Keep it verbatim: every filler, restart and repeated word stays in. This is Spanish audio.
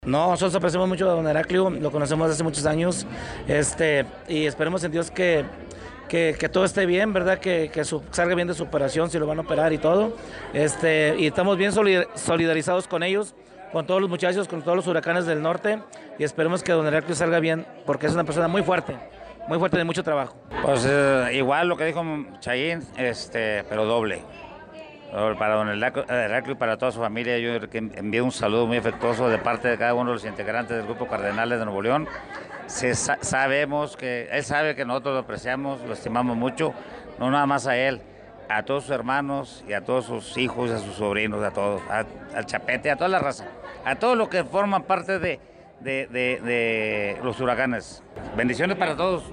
No, nosotros apreciamos mucho a don Heraclio, lo conocemos desde hace muchos años, este, y esperemos en Dios que, que, que todo esté bien, ¿verdad? Que, que su- salga bien de su operación, si lo van a operar y todo. Este, y estamos bien solidar- solidarizados con ellos, con todos los muchachos, con todos los huracanes del norte, y esperemos que don Heraclio salga bien, porque es una persona muy fuerte, muy fuerte de mucho trabajo. Pues eh, igual lo que dijo Chayín, este, pero doble. Para don Heraclio Heraclio y para toda su familia, yo envío un saludo muy afectuoso de parte de cada uno de los integrantes del Grupo Cardenales de Nuevo León. Se, sa sabemos que, él sabe que nosotros lo apreciamos, lo estimamos mucho, no nada más a él, a todos sus hermanos y a todos sus hijos, a sus sobrinos, a todos, a, al Chapete, a toda la raza, a todos los que forman parte de, de, de, de los huracanes. Bendiciones para todos.